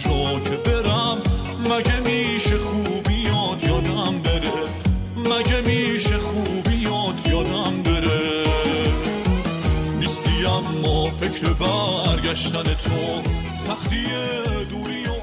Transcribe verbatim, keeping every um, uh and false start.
جا که برم، مگه میشه خوبیات یادم بره، مگه میشه خوبیات یادم بره. نیستی اما فکر برگشتن تو، سختی دوری